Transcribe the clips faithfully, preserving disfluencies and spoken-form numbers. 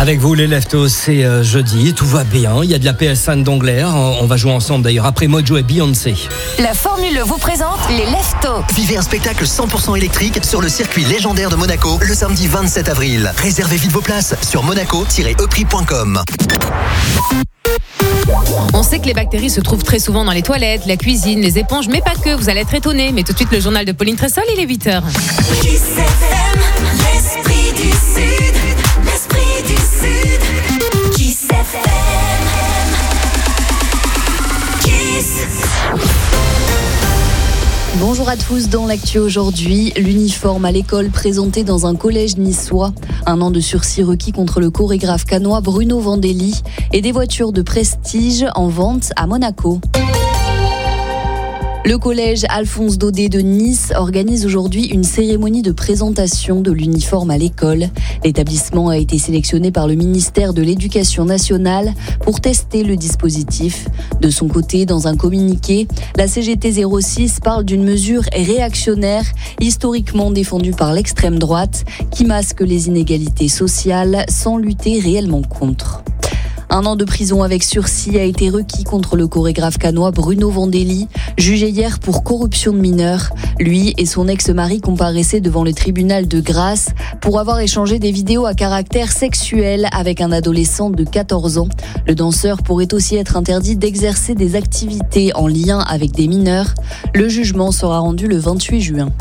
Avec vous les Leftos, c'est euh, jeudi, tout va bien, il y a de la P S cinq d'Angler, on va jouer ensemble d'ailleurs après Mojo et Beyoncé. La Formule E vous présente les Leftos. Vivez un spectacle cent pour cent électrique sur le circuit légendaire de Monaco le samedi vingt-sept avril. Réservez vite vos places sur monaco tiret e prix point com. On sait que les bactéries se trouvent très souvent dans les toilettes, la cuisine, les éponges, mais pas que, vous allez être étonnés. Mais tout de suite, le journal de Pauline Tressol, il est huit heures. Kiss F M, l'esprit du Sud, l'esprit du Sud. Kiss F M, Kiss. Bonjour à tous, dans l'actu aujourd'hui, l'uniforme à l'école présenté dans un collège niçois, un an de sursis requis contre le chorégraphe cannois Bruno Vandelli et des voitures de prestige en vente à Monaco. Le collège Alphonse Daudet de Nice organise aujourd'hui une cérémonie de présentation de l'uniforme à l'école. L'établissement a été sélectionné par le ministère de l'Éducation nationale pour tester le dispositif. De son côté, dans un communiqué, la C G T zéro six parle d'une mesure réactionnaire, historiquement défendue par l'extrême droite, qui masque les inégalités sociales sans lutter réellement contre. Un an de prison avec sursis a été requis contre le chorégraphe cannois Bruno Vandelli, jugé hier pour corruption de mineurs. Lui et son ex-mari comparaissaient devant le tribunal de Grasse pour avoir échangé des vidéos à caractère sexuel avec un adolescent de quatorze ans. Le danseur pourrait aussi être interdit d'exercer des activités en lien avec des mineurs. Le jugement sera rendu le vingt-huit juin.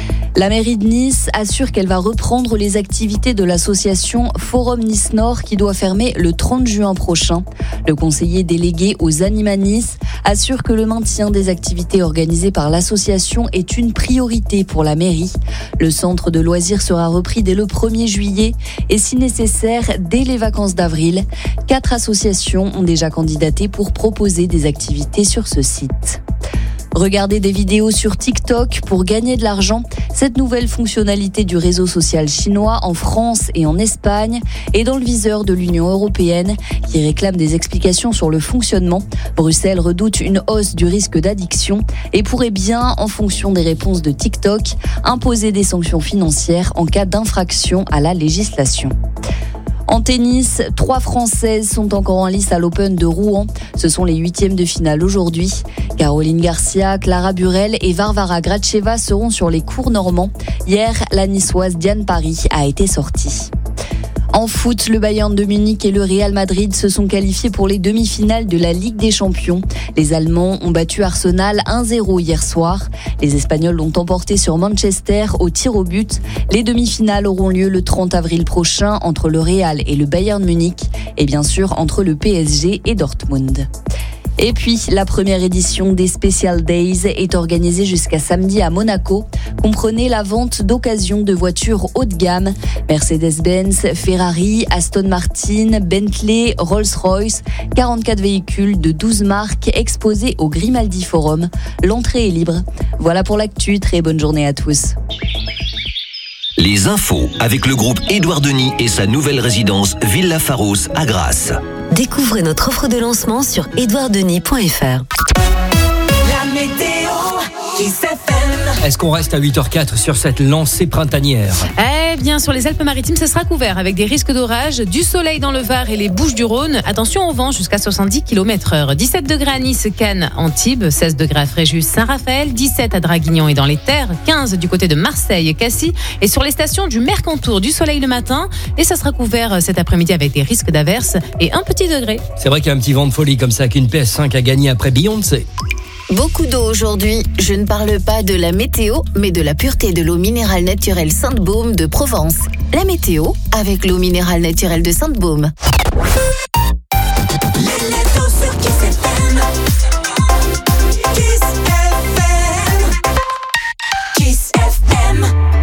La mairie de Nice assure qu'elle va reprendre les activités de l'association Forum Nice Nord qui doit fermer le trente juin prochain. Le conseiller délégué aux Anima Nice assure que le maintien des activités organisées par l'association est une priorité pour la mairie. Le centre de loisirs sera repris dès le premier juillet et si nécessaire dès les vacances d'avril. Quatre associations ont déjà candidaté pour proposer des activités sur ce site. Regardez des vidéos sur TikTok pour gagner de l'argent. Cette nouvelle fonctionnalité du réseau social chinois en France et en Espagne est dans le viseur de l'Union européenne qui réclame des explications sur le fonctionnement. Bruxelles redoute une hausse du risque d'addiction et pourrait bien, en fonction des réponses de TikTok, imposer des sanctions financières en cas d'infraction à la législation. En tennis, trois Françaises sont encore en lice à l'Open de Rouen. Ce sont les huitièmes de finale aujourd'hui. Caroline Garcia, Clara Burel et Varvara Gracheva seront sur les cours normands. Hier, la niçoise Diane Paris a été sortie. En foot, le Bayern de Munich et le Real Madrid se sont qualifiés pour les demi-finales de la Ligue des Champions. Les Allemands ont battu Arsenal un zéro hier soir. Les Espagnols l'ont emporté sur Manchester au tir au but. Les demi-finales auront lieu le trente avril prochain entre le Real et le Bayern Munich et bien sûr entre le P S G et Dortmund. Et puis, la première édition des Special Days est organisée jusqu'à samedi à Monaco. Comprenez la vente d'occasion de voitures haut de gamme. Mercedes-Benz, Ferrari, Aston Martin, Bentley, Rolls-Royce. quarante-quatre véhicules de douze marques exposés au Grimaldi Forum. L'entrée est libre. Voilà pour l'actu. Très bonne journée à tous. Les infos avec le groupe Édouard Denis et sa nouvelle résidence Villa Pharos à Grasse. Découvrez notre offre de lancement sur edouard denis point f r. La météo, Kiss F M. Est-ce qu'on reste à huit heures quatre sur cette lancée printanière ? Eh bien, sur les Alpes-Maritimes, ce sera couvert avec des risques d'orage, du soleil dans le Var et les Bouches-du-Rhône. Attention au vent jusqu'à soixante-dix kilomètres heure. dix-sept degrés à Nice, Cannes, Antibes, seize degrés à Fréjus, Saint-Raphaël, dix-sept à Draguignan et dans les Terres, quinze du côté de Marseille, Cassis et sur les stations du Mercantour, du soleil le matin. Et ça sera couvert cet après-midi avec des risques d'averses et un petit degré. C'est vrai qu'il y a un petit vent de folie comme ça qu'une P S cinq a gagné après Beyoncé. Beaucoup d'eau aujourd'hui. Je ne parle pas de la météo, mais de la pureté de l'eau minérale naturelle Sainte-Baume de Provence. La météo avec l'eau minérale naturelle de Sainte-Baume. Les Leftos sur Kiss F M. Kiss F M. Kiss F M.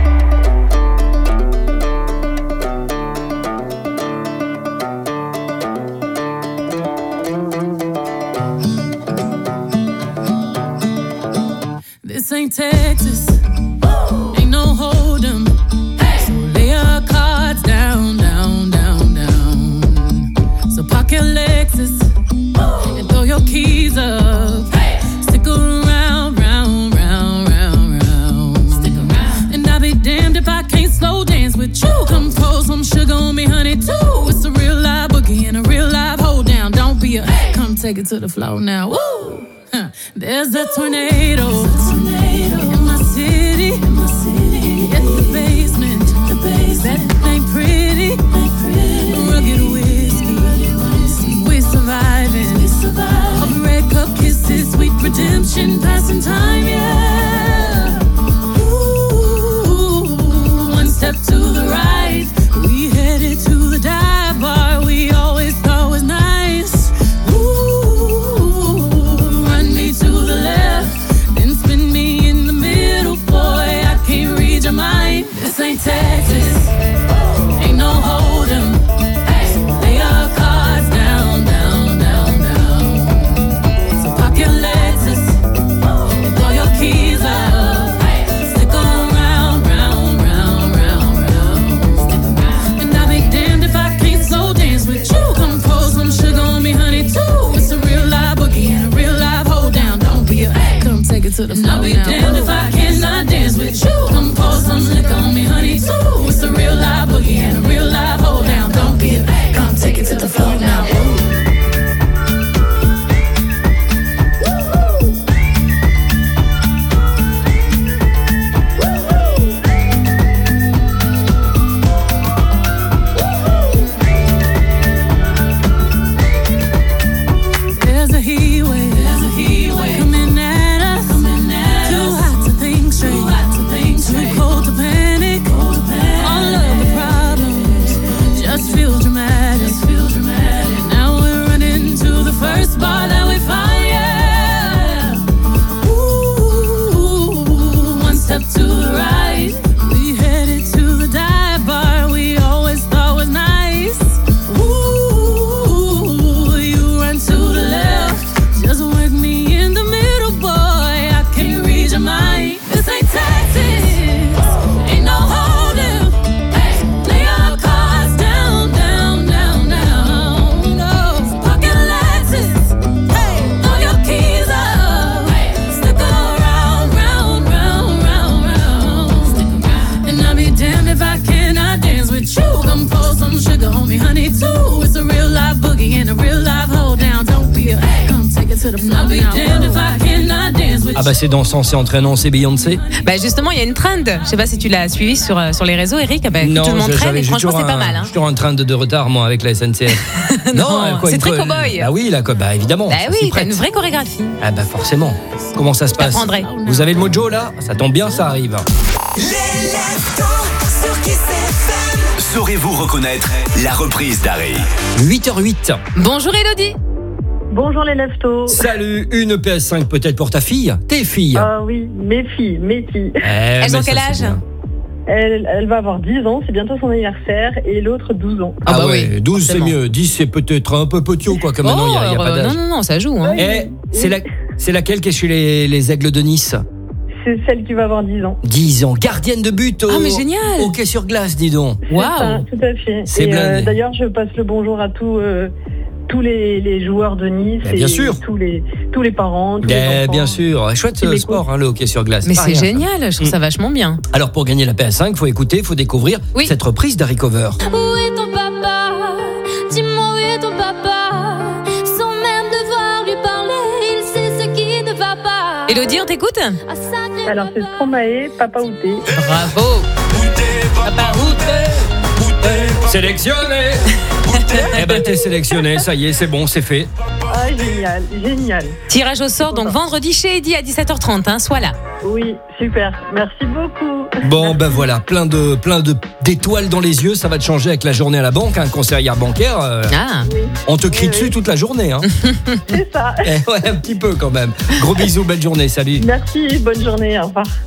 This ain't Texas, ain't no hold'em. So lay your cards down, down, down, down. So park your Lexus and throw your keys up. Stick around, round, round, round, round. Stick around. And I'll be damned if I can't slow dance with you. Come pour some sugar on me, honey, too. It's a real take it to the floor now. Woo! Huh. There's a tornado, in my city, in my city. In the basement, the basement. That ain't pretty, ain't pretty. Rugged whiskey, we surviving. We surviving. Of red cup kisses, sweet redemption, passing time, yeah. Ooh, one step to the right, we headed to the dive bar we always thought was nice. Ooh, run me to the left, then spin me in the middle, boy, I can't read your mind. This ain't Texas, ain't no hold'em. Lay our cards down, down, down, down. So park your Lexus and throw your keys up. Stick around, round, round, round, round. And I'll be damned if I can't slow dance with you. Come pour some sugar on me, honey, too. It's a real live boogie and a real live hold down. Don't be a come take it to the floor. I'll be damned if I cannot dance with you. Come pour some liquor on me, honey, too. It's a real live boogie and a real live hold down. Don't be a come take it to the floor now. Ooh. There's a heat wave, there's a heat wave coming at us, coming at too us. Hot to think straight, too hot to think straight, too cold to panic, cold to panic. All of the problems just feel dramatic, just feel dramatic. Now we're running to the first bar that we find, yeah. Ooh, one step to the right, we headed to the dive bar we always thought was nice. Ooh, you run to the left, just wake me in the middle, boy, I can't read your mind. This ain't Texas, ain't no hold'em. Lay our cards down, down, down, down. No, pocket Lexus, throw your keys up. Stick around, round, round, round, round. And I'll be damned if I cannot dance with you. Come pour some sugar on me, honey, too. It's a real live boogie and a real live hold down. Don't be a come take it to the floor. I'll be damned if I cannot dance with you. Ah bah c'est dansant, c'est entraînant, c'est Beyoncé. Bah justement, il y a une trend. Je sais pas si tu l'as suivi sur, euh, sur les réseaux, Eric. Bah, écoute, tout le monde je- traîne j'avais- et j'ai franchement, toujours c'est pas un- mal. Hein. J'ai toujours un train de, de retard, moi, avec la S N C F. Non, euh, quoi, c'est une très co- cow-boy. Bah oui, là, quoi, bah évidemment. Bah ça oui, s'y t'as prête. une vraie chorégraphie. Ah bah forcément. Comment ça se passe? t'apprendrai. Vous avez le mojo là? Ça tombe bien, ça arrive. Les leftos sur Kiss F M. Saurez-vous reconnaître la reprise d'Harry? huit heures huit. Bonjour Elodie. Bonjour les leftos. Salut, une P S cinq peut-être pour ta fille? Tes filles? Ah oui, mes filles, mes filles. Eh, Elles mais ont ça, quel c'est âge? bien. Elle, elle va avoir dix ans, c'est bientôt son anniversaire, et l'autre douze ans. Ah, Ah bah ouais, oui, douze c'est forcément. mieux. dix c'est peut-être un peu petit quoi, comme maintenant il n'y a, y a Oh, pas euh, d'âge. non, non, non, ça joue. Hein. Eh, c'est, la, c'est laquelle qui est chez les, les Aigles de Nice? C'est celle qui va avoir dix ans. dix ans, gardienne de but au Ah, mais génial. hockey sur glace, dis donc. C'est ça, Waouh. tout à fait. C'est Et, blindé. d'ailleurs, je passe le bonjour à tous, euh, tous les, les joueurs de Nice, Ben, bien et sûr. tous les, tous les parents, tous Eh, les enfants. bien sûr, chouette Qui euh, m'écoutent. sport, hein, le hockey sur glace. Mais Pas c'est rien, ça. génial, je trouve Mm. ça vachement bien. Alors pour gagner la P S cinq, faut écouter, faut découvrir Oui. cette reprise d'Harry Cover. Où est ton papa? Dis-moi où est ton papa? Sans même devoir lui parler, il sait ce qui ne va pas. Elodie, on t'écoute? Ah, sacré Alors, c'est papa. Stromae, Papa Outé. Bravo. Sélectionné. Eh ben t'es sélectionné, ça y est, c'est bon, c'est fait. Ah, génial, génial. Tirage au sort donc vendredi chez Eddy à dix-sept heures trente, hein, sois là. Oui, super. Merci beaucoup. Bon ben voilà, plein de plein de d'étoiles dans les yeux, ça va te changer avec la journée à la banque, un conseillère bancaire. euh, Ah. on te crie Oui, dessus oui. toute la journée, hein. C'est ça. Eh ouais, un petit peu quand même. Gros bisous, belle journée, salut. Merci, bonne journée, au revoir.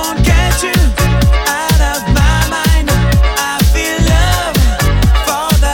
Out of my mind, I feel love for the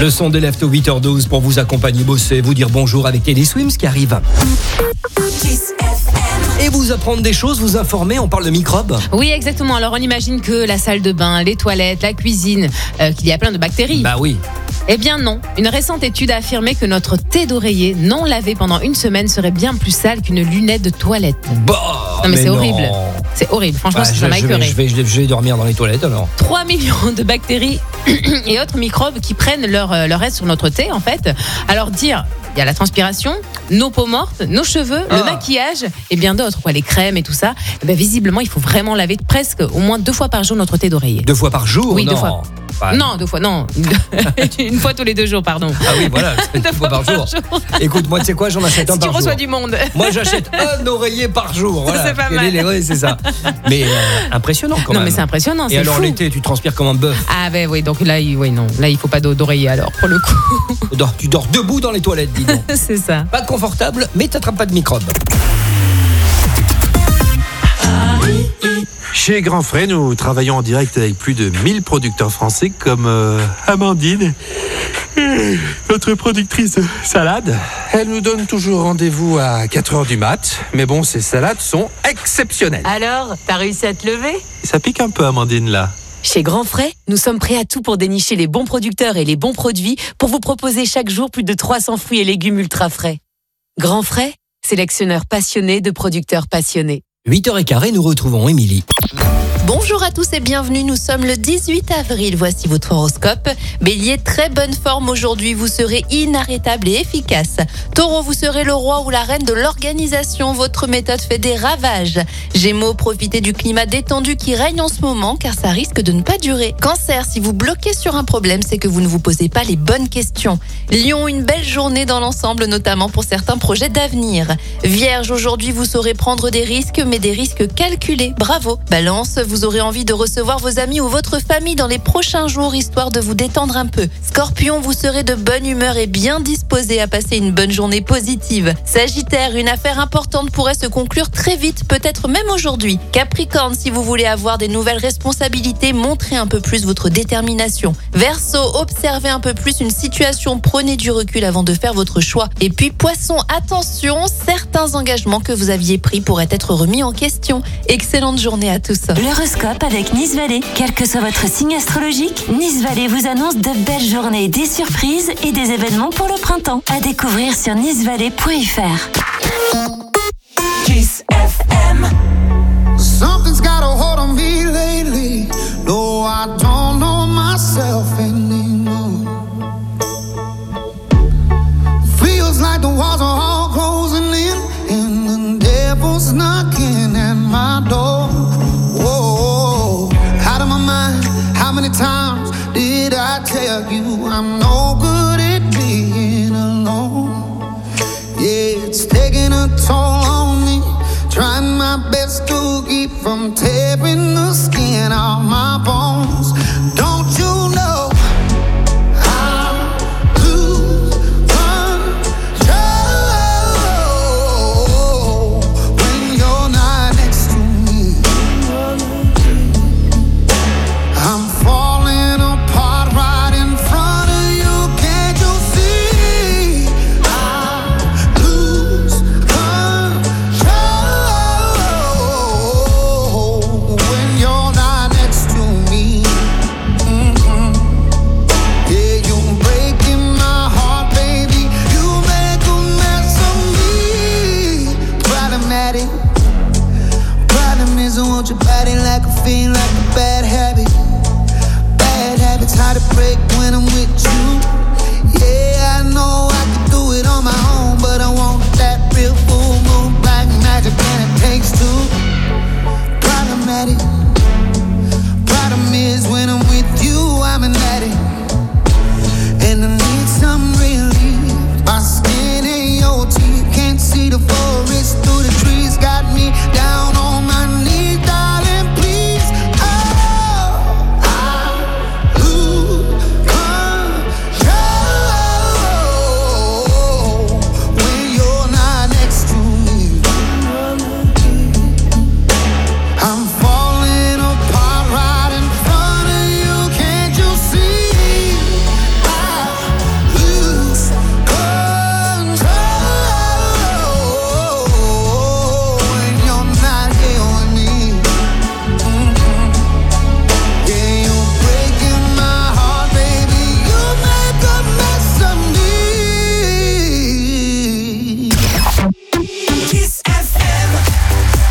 Le son de Left au huit heures douze pour vous accompagner, bosser, vous dire bonjour avec Teddy Swims qui arrive. Et vous apprendre des choses, vous informer, on parle de microbes. Oui, exactement. Alors on imagine que la salle de bain, les toilettes, la cuisine, euh, qu'il y a plein de bactéries. Bah oui. Eh bien non. Une récente étude a affirmé que notre thé d'oreiller non lavé pendant une semaine serait bien plus sale qu'une lunette de toilette. Bah, non mais, mais c'est non. horrible. C'est horrible. Franchement, bah, ça je, m'a écœuré. Je vais, je, vais, je vais dormir dans les toilettes alors. trois millions de bactéries et autres microbes qui prennent leur, leur aide sur notre thé en fait. Alors dire, il y a la transpiration, nos peaux mortes, nos cheveux, ah. le maquillage et bien d'autres, quoi, les crèmes et tout ça. Et bien, visiblement, il faut vraiment laver presque au moins deux fois par jour notre thé d'oreiller. Deux fois par jour? Oui, non. deux fois. Bah, non, deux fois, non. Une fois tous les deux jours, pardon. Ah oui, voilà, deux fois par, par jour. jour. Écoute, moi, tu sais quoi, j'en achète un si par jour. Si tu reçois du monde. Moi, j'achète un oreiller par jour. Voilà. C'est pas mal. Les, oui, c'est ça. Mais euh, impressionnant quand non, même. Non, mais c'est impressionnant. Et c'est alors, fou. l'été, tu transpires comme un bœuf. Ah, ben oui, donc là, il, oui, non. Là, il faut pas d'oreiller alors, pour le coup. Tu dors, tu dors debout dans les toilettes, dis donc. C'est ça. Pas confortable, mais t'attrapes pas de microbes. Chez Grand Frais, nous travaillons en direct avec plus de mille producteurs français comme euh, Amandine, notre productrice de salade. Elle nous donne toujours rendez-vous à quatre heures du mat, mais bon, ces salades sont exceptionnelles. Alors, t'as réussi à te lever ? Ça pique un peu, Amandine, là. Chez Grand Frais, nous sommes prêts à tout pour dénicher les bons producteurs et les bons produits pour vous proposer chaque jour plus de trois cents fruits et légumes ultra frais. Grand Frais, sélectionneur passionné de producteurs passionnés. huit heures quinze, nous retrouvons Émilie. Bonjour à tous et bienvenue, nous sommes le dix-huit avril, voici votre horoscope. Bélier, très bonne forme aujourd'hui, vous serez inarrêtable et efficace. Taureau, vous serez le roi ou la reine de l'organisation, votre méthode fait des ravages. Gémeaux, profitez du climat détendu qui règne en ce moment car ça risque de ne pas durer. Cancer, si vous bloquez sur un problème, c'est que vous ne vous posez pas les bonnes questions. Lion, une belle journée dans l'ensemble, notamment pour certains projets d'avenir. Vierge, aujourd'hui vous saurez prendre des risques, mais des risques calculés, bravo. Balance, vous aurez envie de recevoir vos amis ou votre famille dans les prochains jours, histoire de vous détendre un peu. Scorpion, vous serez de bonne humeur et bien disposé à passer une bonne journée positive. Sagittaire, une affaire importante pourrait se conclure très vite, peut-être même aujourd'hui. Capricorne, si vous voulez avoir des nouvelles responsabilités, montrez un peu plus votre détermination. Verseau, observez un peu plus une situation, prenez du recul avant de faire votre choix. Et puis Poisson, attention, certains engagements que vous aviez pris pourraient être remis en question. Excellente journée à tous. L'horoscope avec Nice Valley. Quel que soit votre signe astrologique, Nice Valley vous annonce de belles journées, des surprises et des événements pour le printemps. À découvrir sur nice valley point f r. Kiss F M. Something's got a hold on me lately. No, I don't know myself anymore. Feels like the walls are all closing in and the devil's knocking at my door. Whoa, out of my mind. How many times did I tell you I'm no good at being alone? Yeah, it's taking a toll on me. Trying my best to keep from tearing the skin off my bones.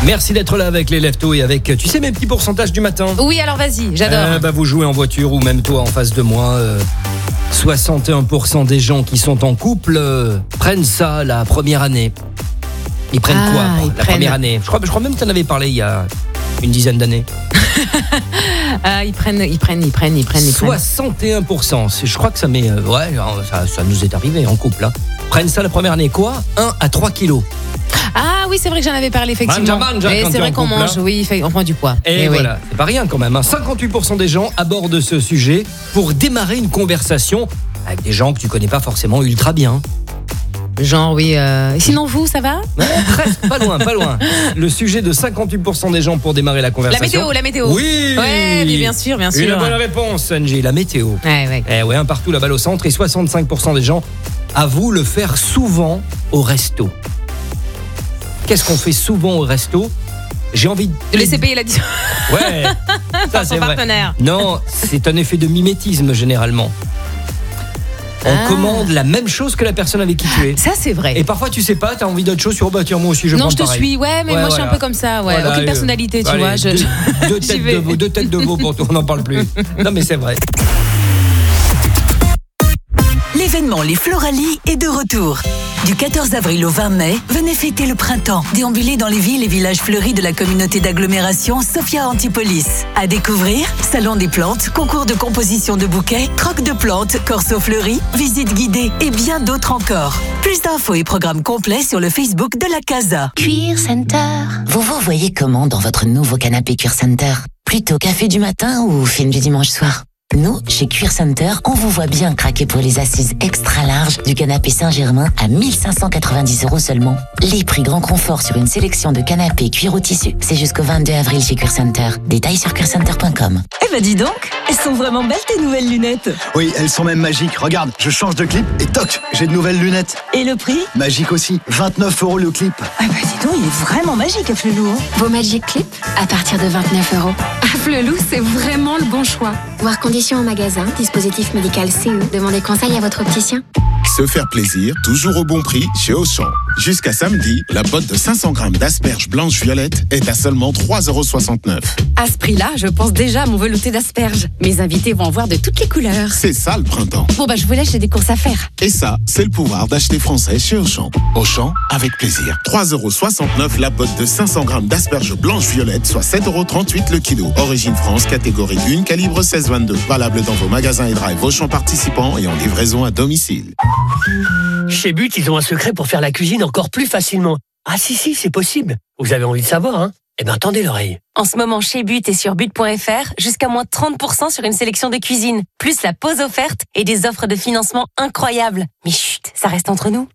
Merci d'être là avec les Leftos et avec, tu sais, mes petits pourcentages du matin. Oui, alors vas-y, j'adore. Euh, bah, vous jouez en voiture ou même toi en face de moi. Euh, soixante et un pour cent des gens qui sont en couple euh, prennent ça la première année. Ils prennent Ah, quoi ils la prennent- première année je crois, je crois même que tu en avais parlé il y a une dizaine d'années. Ah, ils prennent, ils prennent, ils prennent, ils prennent, ils prennent. soixante et un pour cent. C'est- Je crois que ça met. euh, ouais, ça, ça nous est arrivé en couple. Hein. Prennent ça la première année. Quoi un à trois kilos. Ah oui, c'est vrai que j'en avais parlé effectivement. Manja, manja, Et quand c'est t'es vrai en qu'on couple, mange, hein. oui, fait- on prend du poids. Et, Eh oui. voilà, c'est pas rien quand même. Hein. cinquante-huit pour cent des gens abordent ce sujet pour démarrer une conversation avec des gens que tu connais pas forcément ultra bien. Genre oui. Euh... Sinon vous, ça va? Ouais, presque, pas loin, pas loin. Le sujet de cinquante-huit pour cent des gens pour démarrer la La conversation. météo, la météo. Oui. Ouais, mais bien sûr, bien sûr. Une bonne réponse, Angie. La météo. Ouais, ouais. Eh ouais, un partout, la balle au centre. Et soixante-cinq pour cent des gens avouent le faire souvent au resto. Qu'est-ce qu'on fait souvent au resto? J'ai envie de... De laisser payer l'addition. Ouais, ça son c'est vrai. partenaire. Non, c'est un effet de mimétisme généralement. On Ah. commande la même chose que la personne avec qui tu es. Ça c'est vrai. Et parfois tu sais pas, t'as envie d'autre chose sur, oh bah tiens moi aussi je non, prends je te pareil. suis. Ouais, mais Ouais, moi je suis un voilà. peu comme ça. Ouais, Voilà, aucune euh, personnalité, tu allez, vois. Je, deux, je- deux j'y têtes vais. de veau, deux têtes de veau pour toi, on n'en parle plus. Non mais c'est vrai. L'événement Les Floralies est de retour. Du quatorze avril au vingt mai, venez fêter le printemps. Déambulez dans les villes et villages fleuris de la communauté d'agglomération Sophia Antipolis. À découvrir, salon des plantes, concours de composition de bouquets, troc de plantes, corso fleuri, visite guidée et bien d'autres encore. Plus d'infos et programmes complets sur le Facebook de la Casa. Cuir Center. Vous vous voyez comment dans votre nouveau canapé Cuir Center? Plutôt café du matin ou film du dimanche soir? Nous, chez Cuir Center, on vous voit bien craquer pour les assises extra larges du canapé Saint-Germain à mille cinq cent quatre-vingt-dix euros seulement. Les prix grand confort sur une sélection de canapés cuir ou tissu, c'est jusqu'au vingt-deux avril chez Cuir Center. Détails sur cuir center point com. Eh ben dis donc, elles sont vraiment belles tes nouvelles lunettes. Oui, elles sont même magiques. Regarde, je change de clip et toc, j'ai de nouvelles lunettes. Et le prix? Magique aussi, vingt-neuf euros le clip. Ah bah dis donc, il est vraiment magique, Flelou. Vos Magic Clip à partir de vingt-neuf euros. À Flelou, c'est vraiment le bon choix. Voir conditions en magasin, dispositif médical C E. Demandez conseil à votre opticien. Se faire plaisir, toujours au bon prix chez Auchan. Jusqu'à samedi, la botte de cinq cents grammes d'asperges blanches violettes est à seulement trois euros soixante-neuf. À ce prix-là, je pense déjà à mon velouté d'asperges. Mes invités vont en voir de toutes les couleurs. C'est ça le printemps. Bon bah je vous laisse, j'ai des courses à faire. Et ça, c'est le pouvoir d'acheter français chez Auchan. Auchan, avec plaisir. trois euros soixante-neuf la botte de cinq cents grammes d'asperges blanches violettes, soit sept euros trente-huit le kilo. Origine France, catégorie un, calibre seize vingt-deux. Valable dans vos magasins et drive Auchan participants et en livraison à domicile. Chez But, ils ont un secret pour faire la cuisine encore plus facilement. Ah si, si, c'est possible. Vous avez envie de savoir, hein? Eh ben, tendez l'oreille. En ce moment, chez But et sur but point f r, jusqu'à moins trente pour cent sur une sélection de cuisine, plus la pause offerte et des offres de financement incroyables. Mais chut, ça reste entre nous.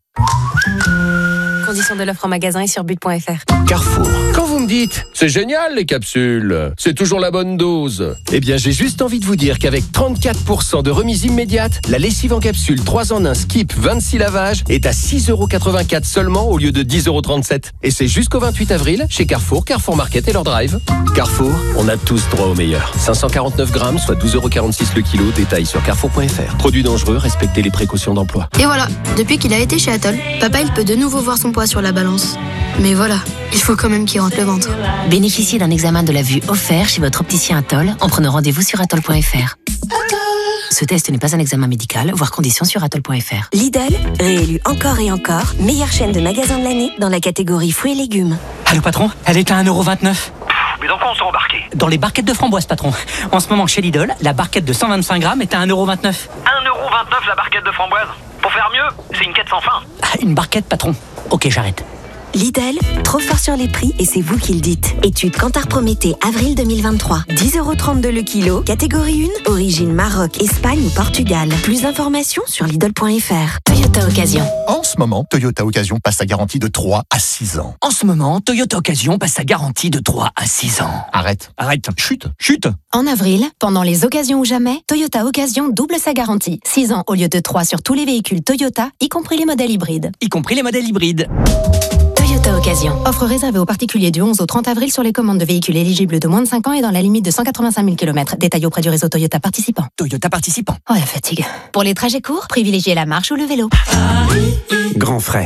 Conditions de l'offre en magasin et sur but point f r. Carrefour. Quand vous me dites, c'est génial les capsules, c'est toujours la bonne dose. Eh bien, j'ai juste envie de vous dire qu'avec trente-quatre pour cent de remise immédiate, la lessive en capsule trois en un Skip vingt-six lavages est à six euros quatre-vingt-quatre seulement au lieu de dix euros trente-sept. Et c'est jusqu'au vingt-huit avril chez Carrefour, Carrefour Market et leur drive. Carrefour, on a tous droit au meilleur. cinq cent quarante-neuf grammes, soit douze euros quarante-six le kilo. Détail sur carrefour point f r. Produit dangereux, respectez les précautions d'emploi. Et voilà, depuis qu'il a été chez Atoll, papa il peut de nouveau voir son poids sur la balance. Mais voilà, il faut quand même qu'il rentre le ventre. Bénéficiez d'un examen de la vue offert chez votre opticien Atoll en prenant rendez-vous sur atoll point f r. Ce test n'est pas un examen médical, voire conditions sur atoll point f r. Lidl, réélu encore et encore, meilleure chaîne de magasins de l'année dans la catégorie fruits et légumes. Allô patron, elle est à un euro vingt-neuf. Mais dans quoi on s'est embarqué? Dans les barquettes de framboise patron. En ce moment chez Lidl, la barquette de cent vingt-cinq grammes est à un euro vingt-neuf. un euro vingt-neuf la barquette de framboise? Pour faire mieux, c'est une quête sans fin. Ah, une barquette patron. Ok, j'arrête. Lidl, trop fort sur les prix et c'est vous qui le dites. Étude Kantar Prométhée, avril deux mille vingt-trois. dix euros trente-deux le kilo, catégorie un, origine Maroc, Espagne ou Portugal. Plus d'informations sur Lidl point f r. Toyota Occasion. En ce moment, Toyota Occasion passe sa garantie de trois à six ans. En ce moment, Toyota Occasion passe sa garantie de trois à six ans. Arrête. Arrête. Chute. Chute. En avril, pendant les occasions ou jamais, Toyota Occasion double sa garantie. six ans au lieu de trois sur tous les véhicules Toyota, y compris les modèles hybrides. Y compris les modèles hybrides. Toyota Occasion. Offre réservée aux particuliers du onze au trente avril sur les commandes de véhicules éligibles de moins de cinq ans et dans la limite de cent quatre-vingt-cinq mille kilomètres. Détail auprès du réseau Toyota participant. Toyota participant. Oh la fatigue. Pour les trajets courts, privilégiez la marche ou le vélo. Grand frais.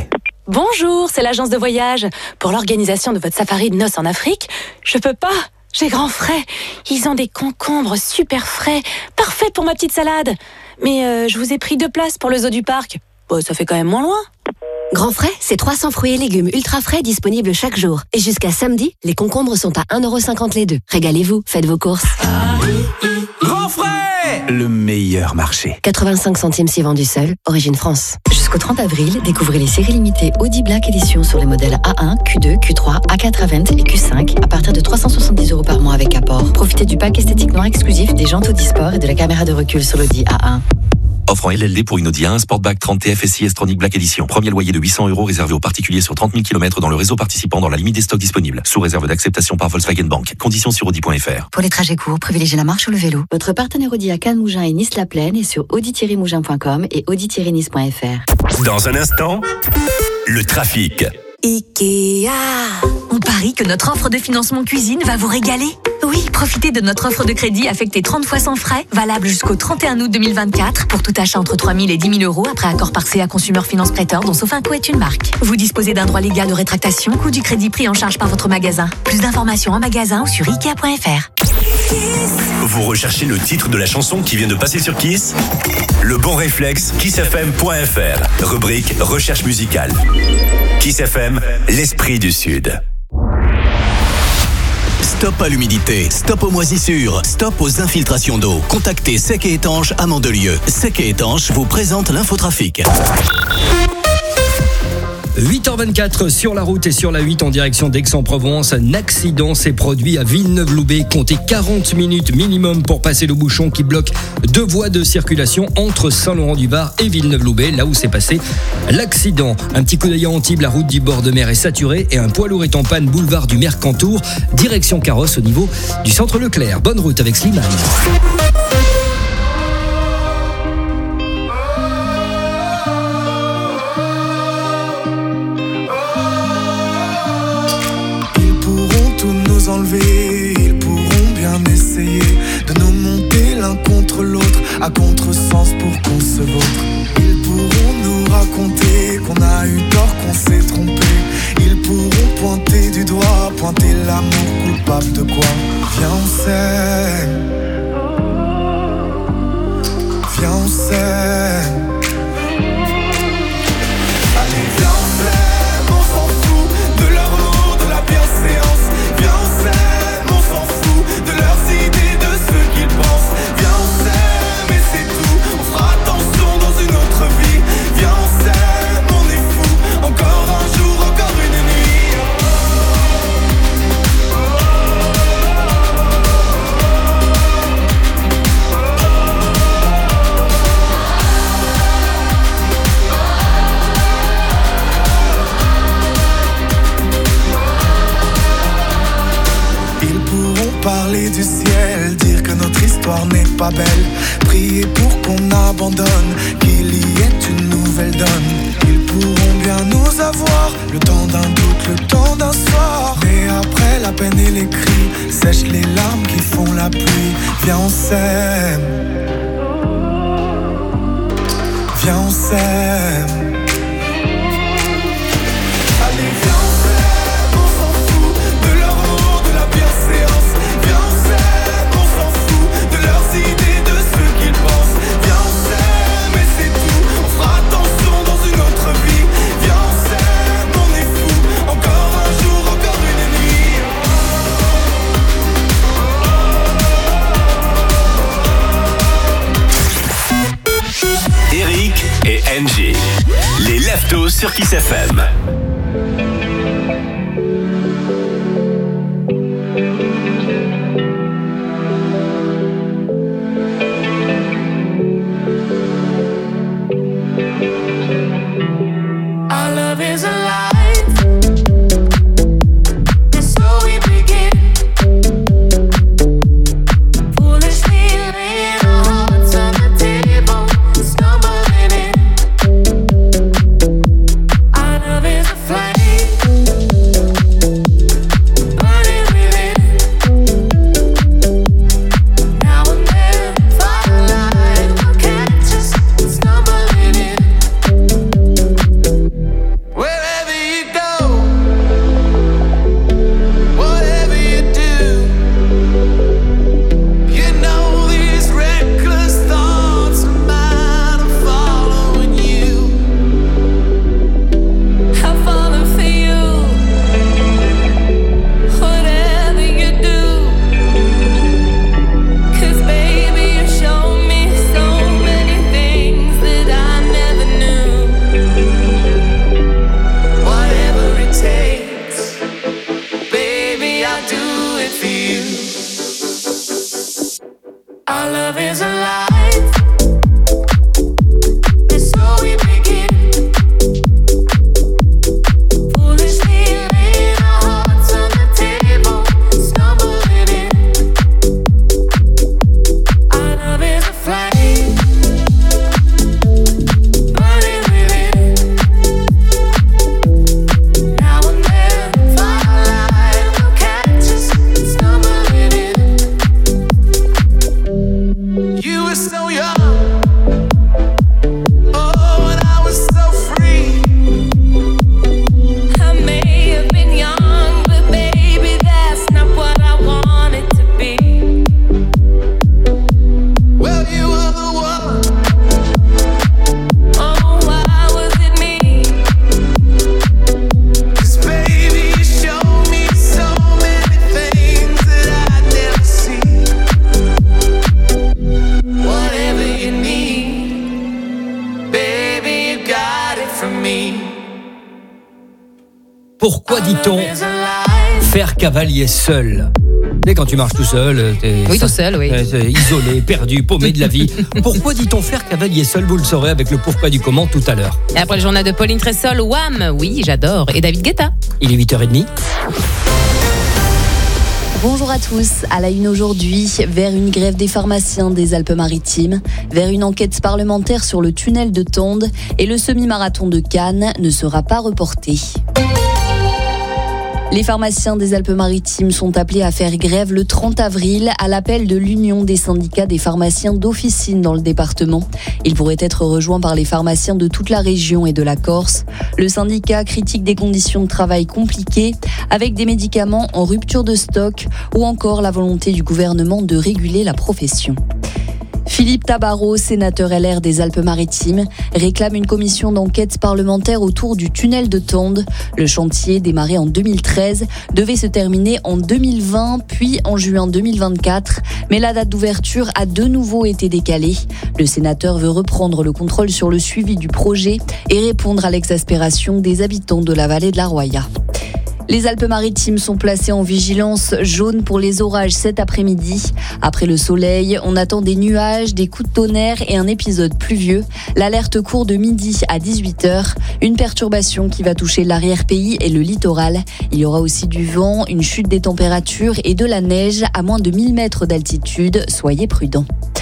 Bonjour, c'est l'agence de voyage. Pour l'organisation de votre safari de noces en Afrique, je peux pas. J'ai grand frais. Ils ont des concombres super frais, parfaits pour ma petite salade. Mais euh, je vous ai pris deux places pour le zoo du parc. Bon, ça fait quand même moins loin. Grand frais, c'est trois cents fruits et légumes ultra frais disponibles chaque jour. Et jusqu'à samedi, les concombres sont à un euro cinquante les deux. Régalez-vous, faites vos courses. Grand frais, le meilleur marché. quatre-vingt-cinq centimes si vendu seul, origine France. Jusqu'au trente avril, découvrez les séries limitées Audi Black Edition sur les modèles A un, Q deux, Q trois, A quatre Avant et Q cinq à partir de trois cent soixante-dix euros par mois avec apport. Profitez du pack esthétique noir exclusif, des jantes Audi Sport et de la caméra de recul sur l'Audi A un. Offre en L L D pour une Audi A un Sportback trente T F S I S-Tronic Black Edition. Premier loyer de huit cents euros réservé aux particuliers sur trente mille kilomètres dans le réseau participant dans la limite des stocks disponibles. Sous réserve d'acceptation par Volkswagen Bank. Conditions sur Audi point F R. Pour les trajets courts, privilégiez la marche ou le vélo. Votre partenaire Audi à Cannes, Mougins et Nice-la-Plaine est sur audi tiret mougins point com et audi tiret nice point F R. Dans un instant, le trafic. Ikea. On parie que notre offre de financement cuisine va vous régaler. Oui, profitez de notre offre de crédit affectée trente fois sans frais, valable jusqu'au trente et un août deux mille vingt-quatre, pour tout achat entre trois mille et dix mille euros après accord par C A Consumer Finance Prêteur, dont Sofinco est une marque. Vous disposez d'un droit légal de rétractation, coût du crédit pris en charge par votre magasin. Plus d'informations en magasin ou sur ikea point F R. Vous recherchez le titre de la chanson qui vient de passer sur Kiss ? Le bon réflexe, kiss f m point f r. Rubrique recherche musicale. Kiss F M, l'esprit du Sud. Stop à l'humidité, stop aux moisissures, stop aux infiltrations d'eau. Contactez Sec et Étanche à Mandelieu. Sec et Étanche vous présente l'infotrafic. huit heures vingt-quatre sur la route et sur la huit en direction d'Aix-en-Provence. Un accident s'est produit à Villeneuve-Loubet. Comptez quarante minutes minimum pour passer le bouchon qui bloque deux voies de circulation entre Saint-Laurent-du-Var et Villeneuve-Loubet, là où s'est passé l'accident. Un petit coup d'œil à Antibes, la route du bord de mer est saturée et un poids lourd est en panne boulevard du Mercantour, direction Carrosse au niveau du centre Leclerc. Bonne route avec Slimane. Enlever, ils pourront bien essayer de nous monter l'un contre l'autre à contresens pour qu'on se vautre. Ils pourront nous raconter qu'on a eu tort, qu'on s'est trompé. Ils pourront pointer du doigt, pointer l'amour coupable de quoi. Viens on s'aime, viens on s'aime. Allez viens on s'aime, on s'en fout de leur mot, de la bienséance. Viens on s'aime, on s'en fout de leurs idées, de ce qu'ils pensent. Viens on s'aime et c'est tout, on fera attention dans une autre vie. Viens on s'aime, on est fou, encore un jour, encore une nuit. Parler du ciel, dire que notre histoire n'est pas belle, prier pour qu'on abandonne, qu'il y ait une nouvelle donne. Ils pourront bien nous avoir, le temps d'un doute, le temps d'un soir. Mais après la peine et les cris, sèchent les larmes qui font la pluie. Viens on s'aime, viens on s'aime. Allez viens on s'aime, on s'en fout de leur mot, de la bienséance. Idées de ce qu'ils pensent. Viens on s'aime et c'est tout, on fera attention dans une autre vie. Viens on s'aime, on est fou, encore un jour, encore une nuit. Eric et Angie, les Leftos sur Kiss F M. Pourquoi dit-on faire cavalier seul ? Tu sais, quand tu marches tout seul, t'es, Oui, ça, tout seul, oui. t'es isolé, perdu, paumé de la vie. Pourquoi dit-on faire cavalier seul ? Vous le saurez avec le pourquoi du comment tout à l'heure. Et après le journal de Pauline Tressol, Wham, oui, j'adore. Et David Guetta. Il est huit heures trente. Bonjour à tous. À la une aujourd'hui, vers une grève des pharmaciens des Alpes-Maritimes, vers une enquête parlementaire sur le tunnel de Tende et le semi-marathon de Cannes ne sera pas reporté. Les pharmaciens des Alpes-Maritimes sont appelés à faire grève le trente avril à l'appel de l'Union des syndicats des pharmaciens d'officine dans le département. Ils pourraient être rejoints par les pharmaciens de toute la région et de la Corse. Le syndicat critique des conditions de travail compliquées avec des médicaments en rupture de stock ou encore la volonté du gouvernement de réguler la profession. Philippe Tabarot, sénateur L R des Alpes-Maritimes, réclame une commission d'enquête parlementaire autour du tunnel de Tende. Le chantier, démarré en deux mille treize, devait se terminer en deux mille vingt, puis en juin deux mille vingt-quatre. Mais la date d'ouverture a de nouveau été décalée. Le sénateur veut reprendre le contrôle sur le suivi du projet et répondre à l'exaspération des habitants de la vallée de la Roya. Les Alpes-Maritimes sont placées en vigilance jaune pour les orages cet après-midi. Après le soleil, on attend des nuages, des coups de tonnerre et un épisode pluvieux. L'alerte court de midi à dix-huit heures. Une perturbation qui va toucher l'arrière-pays et le littoral. Il y aura aussi du vent, une chute des températures et de la neige à moins de mille mètres d'altitude. Soyez prudents.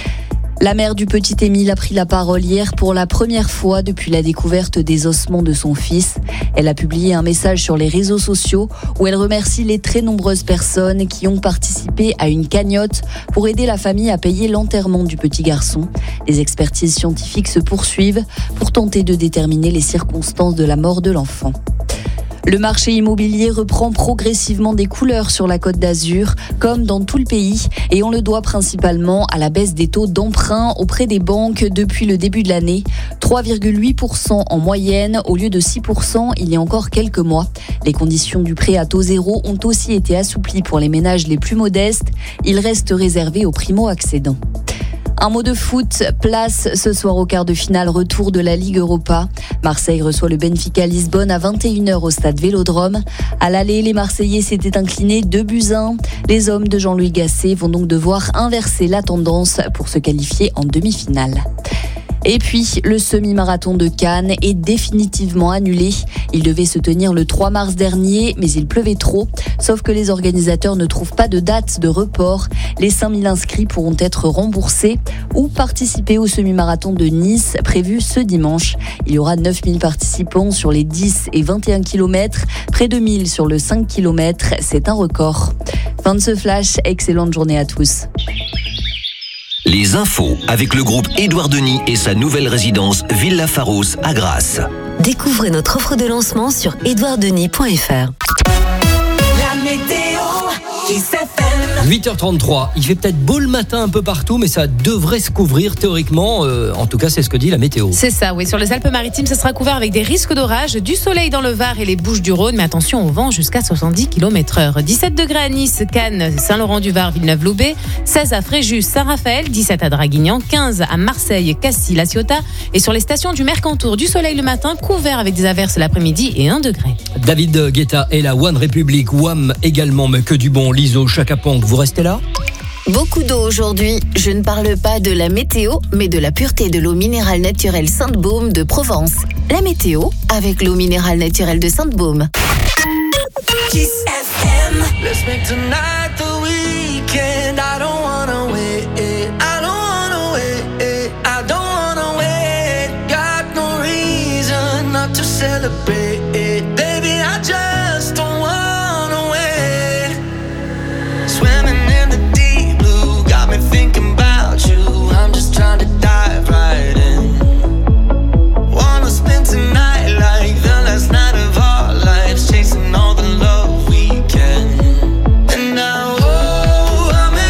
La mère du petit Émile a pris la parole hier pour la première fois depuis la découverte des ossements de son fils. Elle a publié un message sur les réseaux sociaux où elle remercie les très nombreuses personnes qui ont participé à une cagnotte pour aider la famille à payer l'enterrement du petit garçon. Les expertises scientifiques se poursuivent pour tenter de déterminer les circonstances de la mort de l'enfant. Le marché immobilier reprend progressivement des couleurs sur la Côte d'Azur, comme dans tout le pays, et on le doit principalement à la baisse des taux d'emprunt auprès des banques depuis le début de l'année. trois virgule huit pour cent en moyenne au lieu de six pour cent il y a encore quelques mois. Les conditions du prêt à taux zéro ont aussi été assouplies pour les ménages les plus modestes. Ils restent réservés aux primo-accédants. Un mot de foot, place ce soir au quart de finale retour de la Ligue Europa. Marseille reçoit le Benfica Lisbonne à vingt et une heures au stade Vélodrome. À l'aller, les Marseillais s'étaient inclinés deux buts à un. Les hommes de Jean-Louis Gasset vont donc devoir inverser la tendance pour se qualifier en demi-finale. Et puis, le semi-marathon de Cannes est définitivement annulé. Il devait se tenir le trois mars dernier, mais il pleuvait trop. Sauf que les organisateurs ne trouvent pas de date de report. Les cinq mille inscrits pourront être remboursés ou participer au semi-marathon de Nice, prévu ce dimanche. Il y aura neuf mille participants sur les dix et vingt et un kilomètres, près de mille sur le cinq kilomètres. C'est un record. Fin de ce flash, excellente journée à tous. Les infos avec le groupe Édouard Denis et sa nouvelle résidence Villa Pharos à Grasse. Découvrez notre offre de lancement sur édouard denis point f r. La météo qui s'est fait. huit heures trente-trois. Il fait peut-être beau le matin un peu partout, mais ça devrait se couvrir théoriquement. Euh, en tout cas, c'est ce que dit la météo. C'est ça, oui. Sur les Alpes-Maritimes, ça sera couvert avec des risques d'orage, du soleil dans le Var et les Bouches-du-Rhône, mais attention au vent jusqu'à soixante-dix kilomètres heure. dix-sept degrés à Nice, Cannes, Saint-Laurent-du-Var, Villeneuve-Loubet, seize à Fréjus, Saint-Raphaël, dix-sept à Draguignan, quinze à Marseille, Cassis, La Ciotat. Et sur les stations du Mercantour, du soleil le matin, couvert avec des averses l'après-midi et un degré. David Guetta et la One Republic, Wham également, mais que du bon. Liso, Chaka Ponk, vous restez là ? Beaucoup d'eau aujourd'hui. Je ne parle pas de la météo, mais de la pureté de l'eau minérale naturelle Sainte-Baume de Provence. La météo avec l'eau minérale naturelle de Sainte-Baume. Kiss F M. Let's make tonight the weekend. I don't wanna wait. I don't wanna wait. I don't wanna wait. Got no reason not to celebrate. Baby, I just don't wanna wait. Swimming in the deep blue, got me thinking about you. I'm just trying to dive right in. Wanna spend tonight like the last night of our lives, chasing all the love we can. And now, oh, I'm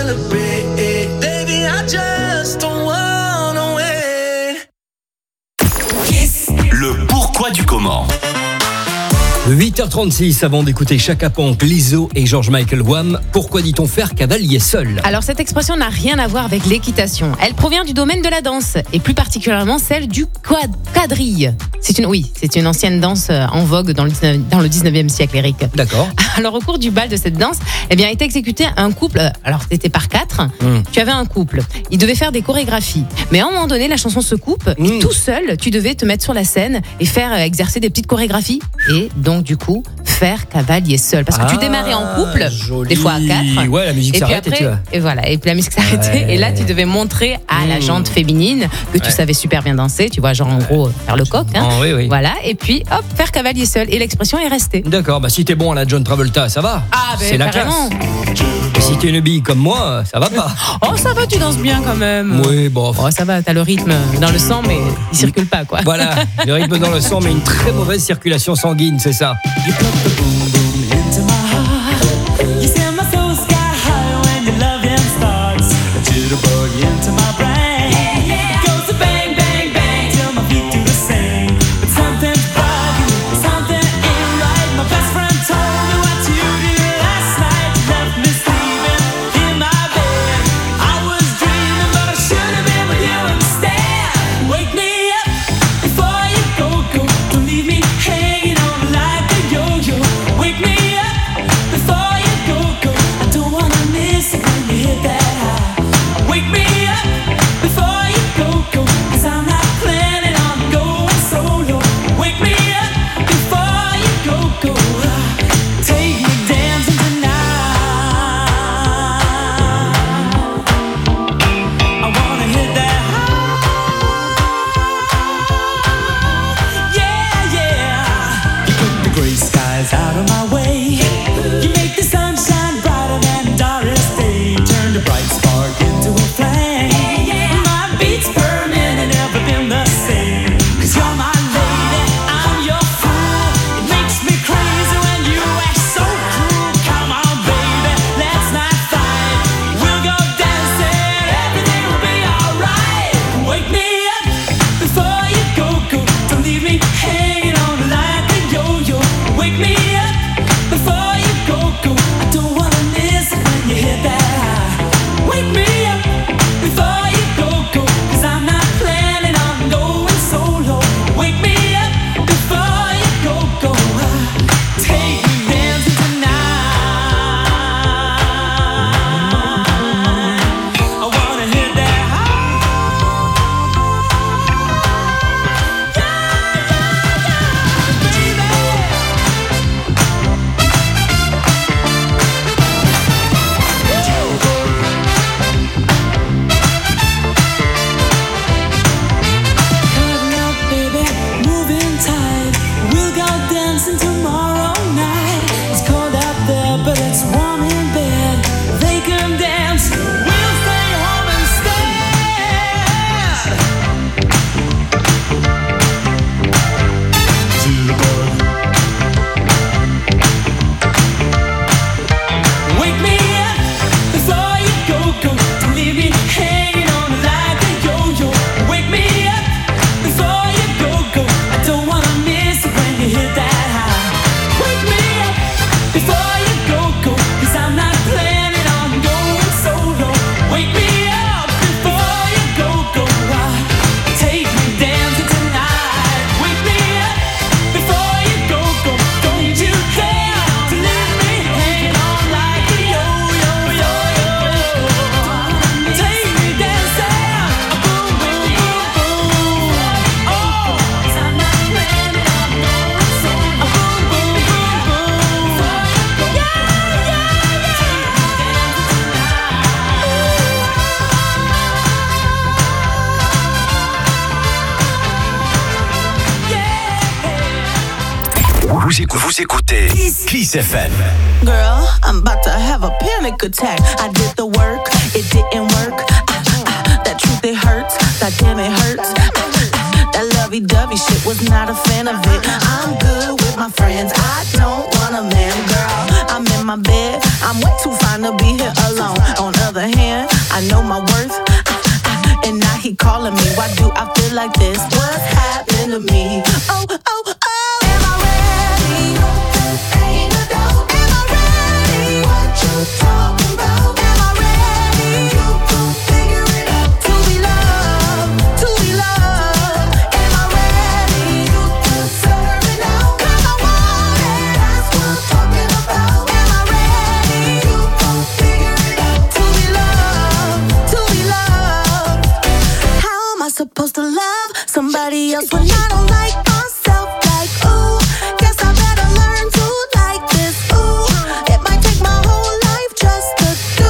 celebrate. Baby, I just don't wanna wait. Kiss. Le pourquoi du comment. huit heures trente-six, avant d'écouter Chaka Ponk, Lizzo et George Michael Wham, pourquoi dit-on faire cavalier seul ? Alors cette expression n'a rien à voir avec l'équitation. Elle provient du domaine de la danse et plus particulièrement celle du quad- quadrille. C'est une, oui, c'est une ancienne danse en vogue dans le, dans le dix-neuvième siècle, Eric. D'accord. Alors au cours du bal de cette danse, eh bien, était exécuté un couple. Alors c'était par quatre. Mm. Tu avais un couple. Ils devaient faire des chorégraphies. Mais à un moment donné, la chanson se coupe. Mm. Et tout seul, tu devais te mettre sur la scène et faire euh, exercer des petites chorégraphies. Et donc du coup, faire cavalier seul. Parce que ah, tu démarrais en couple, joli. Des fois à quatre. Ouais, la musique et s'arrête puis après, et tu vois. Et voilà. Et puis la musique s'arrêtait. Ouais. Et là, tu devais montrer à mm. la jante féminine que tu ouais. savais super bien danser. Tu vois, genre en gros, faire le coq. Hein. Oh, oui, oui. Voilà. Et puis, hop, faire cavalier seul. Et l'expression est restée. D'accord. Bah si t'es bon à la John Travolta, ça va. Ah, ben, c'est la carrément. classe. Et si t'es une bille comme moi, ça va pas. Oh, ça va, tu danses bien quand même. Oui, bon. Oh, ça va, t'as le rythme dans le sang, mais il circule pas, quoi. Voilà, le rythme dans le sang, mais une très mauvaise circulation sanguine, c'est ça. Vous écoutez, vous écoutez Kiss F M. Girl, I'm about to have a panic attack. I did the work, it didn't work. Ah, ah, that truth, it hurts. That damn, it hurts. Ah, ah, that lovey-dovey shit, was not a fan of it. I'm good with my friends. I don't want a man, girl. I'm in my bed. I'm way too fine to be here alone. On other other hand, I know my worth. And now he calling me. Why do I feel like this? What's happening to me? Oh, oh, oh. Am I ready? Ain't no doubt. Am I ready? What you talking about? Am I ready? You gon' figure it out. To be loved, to be loved. Am I ready? You deserve it now. 'Cause I want it. That's what I'm talking about. Am I ready? You gon' figure it out. To be loved, to be loved. How am I supposed to love somebody else when I don't like myself? Like, ooh, guess I better learn to like this. Ooh, it might take my whole life just to do.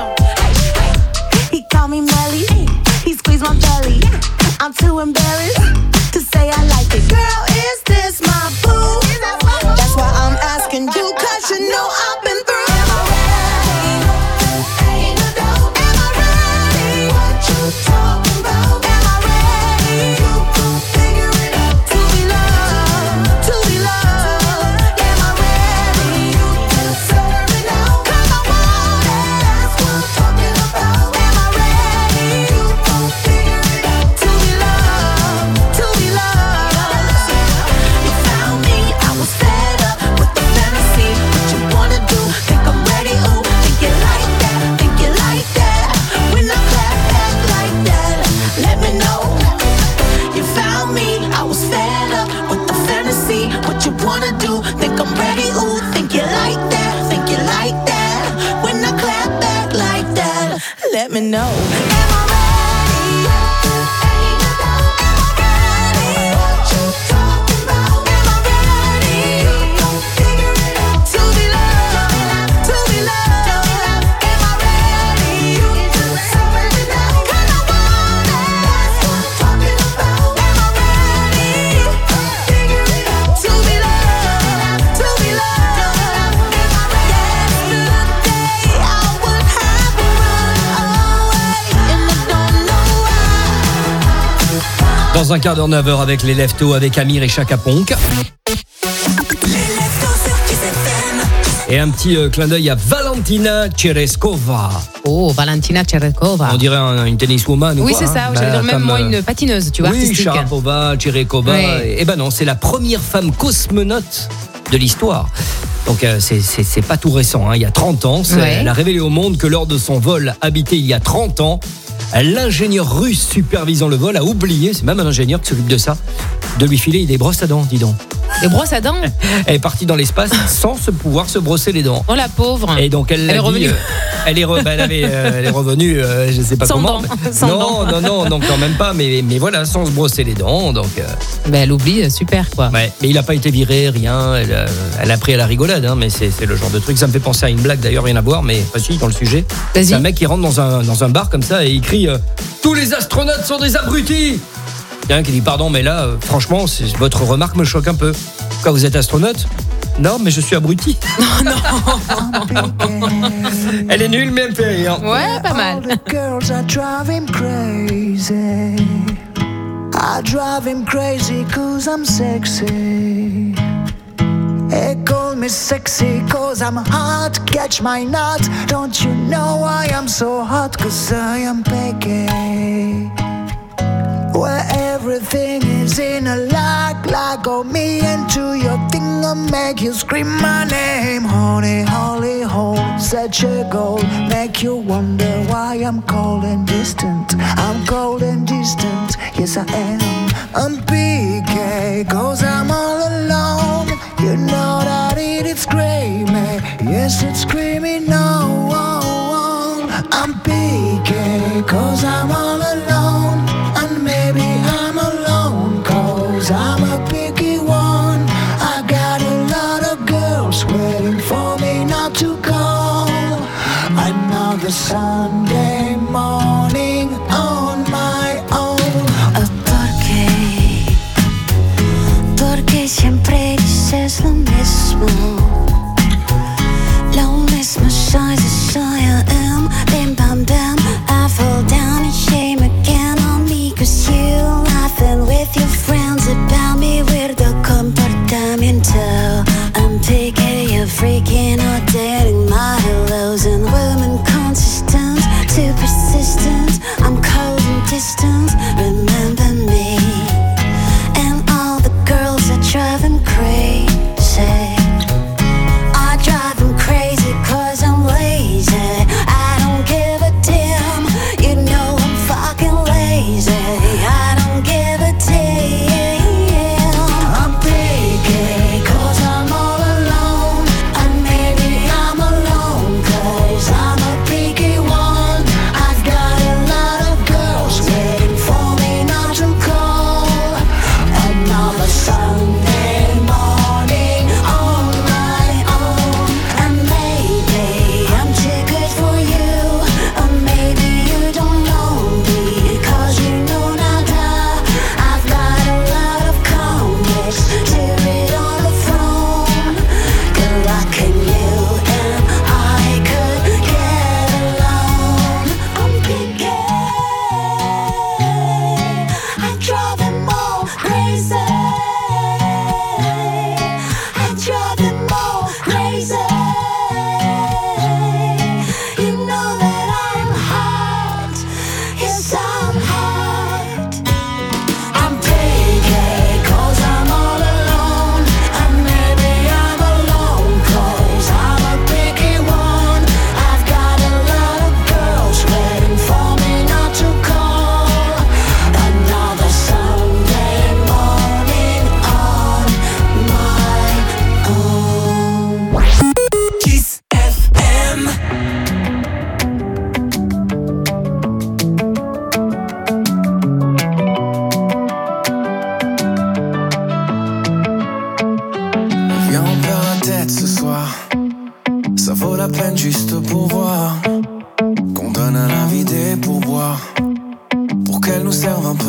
He called me Melly, he squeezed my belly. I'm too embarrassed to say I like it. Girl, is this my boo? That's why I'm asking you, 'cause you know I've been through. Am I ready? Ain't no doubt. Am I ready? What you talking about? Am I ready? You gon' figure it out. To be loved, to be loved. Am I ready? You deserve it now. 'Cause I want it. That's what I'm talking about. Am I ready? You gon' figure it out. To be loved, to be loved. You found me, I was fed up with the fantasy. What you wanna do? Think I'm ready? Ooh, think you like that? Think you like that? When I clap back like that, let me know. You found me, I was fed up with the fantasy. What you wanna do? Think I'm ready? Ooh, think you like that? Think you like that? When I clap back like that, let me know. Am I ready? Ain't no doubt. Am I ready? What you talking about? Am I ready? You gon' figure it out. To be loved, to be loved. Am I ready? You deserve it now. 'Cause I want it. That's what I'm talking about. Am I ready? You gon' figure it out. To be loved, to be loved. Am I ready? Yesterday I would have run away, and I don't know why. Dans un quart d'heure, neuf heures avec les Leftos, avec Amir et Chaka Ponk. Et un petit euh, clin d'œil à Valentina Tereshkova. Oh, Valentina Tereshkova. On dirait un, une tenniswoman ou Oui, quoi, c'est hein. ça. J'allais Bah, dire même comme, moi euh, une patineuse, tu vois, Oui, artistique. Sharapova, Tereshkova. Ouais. Et ben non, c'est la première femme cosmonaute de l'histoire. Donc euh, c'est, c'est, c'est pas tout récent, hein. Il y a trente ans, c'est- Ouais. elle a révélé au monde que lors de son vol habité il y a trente ans, l'ingénieur russe supervisant le vol a oublié, c'est même un ingénieur qui s'occupe de ça, de lui filer des brosses à dents, dis donc. Des brosses à dents. Elle est partie dans l'espace sans se pouvoir se brosser les dents. Oh la pauvre. Et donc elle, Elle l'a est dit, revenue. euh, elle est, re- bah, elle avait, euh, elle est revenue, euh, je sais pas Sans comment. dents. mais- Sans non, dents. non, non, donc quand même pas. Mais, mais voilà, sans se brosser les dents. Donc. euh, Ben, elle oublie, euh, super quoi. Ouais, mais il a pas été viré, rien. Elle, a- elle a pris à la rigolade, hein, mais c'est, c'est le genre de truc. Ça me fait penser à une blague d'ailleurs, rien à voir, mais pas si dans le sujet. Vas-y. C'est un mec qui rentre dans un dans un bar comme ça et il crie euh, tous les astronautes sont des abrutis. Il y a un qui dit pardon, mais là, euh, franchement, c'est, votre remarque me choque un peu. Quoi, vous êtes astronaute? Non, mais je suis abruti. Elle est nulle, mais elle me fait rire. Ouais, pas mal. All the girls I drive him crazy. I drive him crazy cause I'm sexy. They call me sexy cause I'm hot. Catch my nut. Don't you know I am so hot cause I am picky. Where everything is in a lock, lock on me into your thing, I'll make you scream my name. Honey, holy hole, such a goal, make you wonder why I'm cold and distant. I'm cold and distant, yes I am. I'm P K, cause I'm all alone. You know that it is screaming, yes it's screaming no. I'm P K, cause I'm all alone. And maybe I'm alone, cause I'm a picky one. I got a lot of girls waiting for me not to call. Another Sunday morning on my own. ¿Por qué? Porque siempre dices lo mismo. Lo mismo size as I am. Bim bam bam, I fall down and shame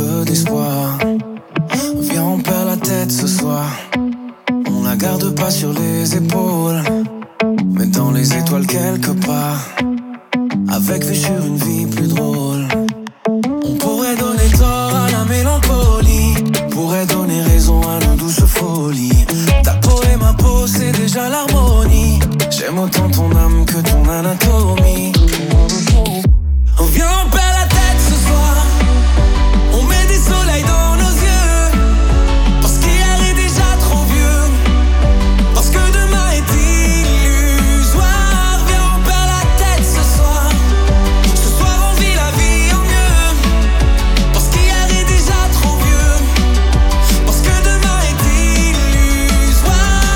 peu d'espoir. Viens, on perd la tête ce soir. On la garde pas sur les épaules, mais dans les étoiles quelque part, avec vue sur une vie plus drôle. On pourrait donner tort à la mélancolie, pourrait donner raison à nos douces folies. Ta peau et ma peau, c'est déjà l'harmonie. J'aime autant ton âme que ton anatomie. On vient, on perd la tête ce soir. On met des soleils dans nos yeux, parce qu'hier est déjà trop vieux, parce que demain est illusoire. Viens, on perd la tête ce soir. Ce soir on vit la vie en mieux, parce qu'hier est déjà trop vieux, parce que demain est illusoire.